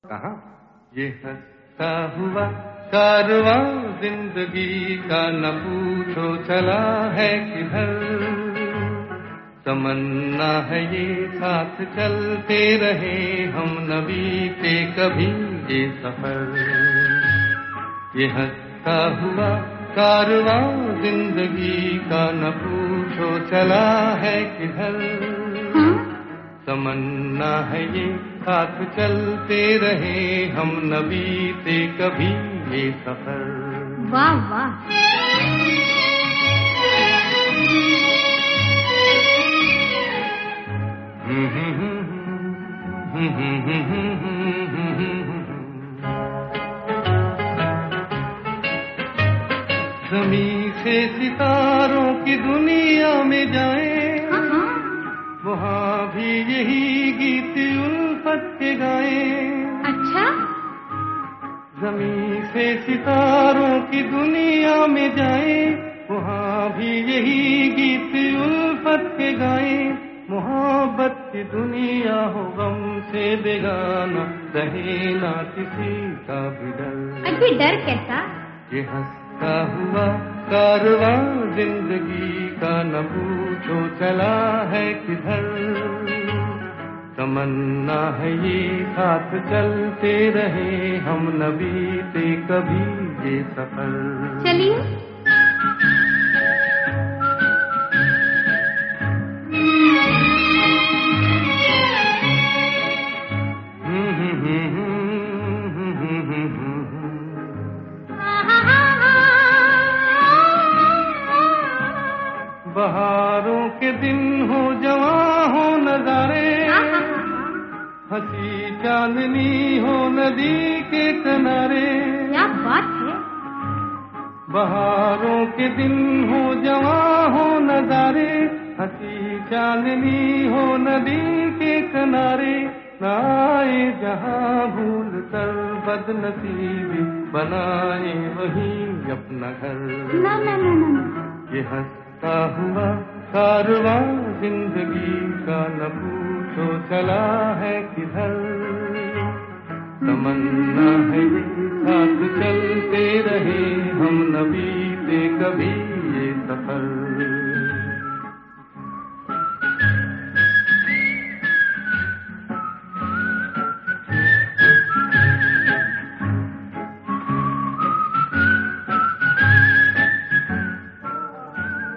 कहा ये हंसता हुआ कारवां जिंदगी का न पूछो चला है किधर, तमन्ना है ये साथ चलते रहे हम न बीते कभी ये सफर। ये हंसता हुआ कारवां जिंदगी का न पूछो चला है किधर, तमन्ना है ये साथ चलते रहे हम न बीते कभी ये सफर। वाह वाह। ज़मीं से सितारों की दुनिया में जाएं, वहाँ भी यही गीत उल्फत के गाएं। अच्छा? ज़मीं से सितारों की दुनिया में जाएं, वहाँ भी यही गीत उल्फत के गाएं। मोहब्बत की दुनिया हो गम से बेगाना, रहे ना किसी का भी डर। अभी डर कैसा? ये हंसता हुआ कारवां जिंदगी का न पूछो चला है किधर, तमन्ना है ये साथ चलते रहे हम न बीते कभी ये सफर। चलिए। बहारों के दिन हो जवां हो नजारे, हंसी चांदनी हो नदी के किनारे। क्या बात है। बहारों के दिन हो जवां हो नजारे, हंसी चांदनी हो नदी के किनारे। आए जहां भूल कर बदनसीबी, बनाए वहीं अपना घर। ना ना ना ना। ये हंसता हुआ कारवां जिंदगी का न पूछो चला है किधर, तमन्ना है ये साथ चलते रहे हम न बीते कभी ये सफर।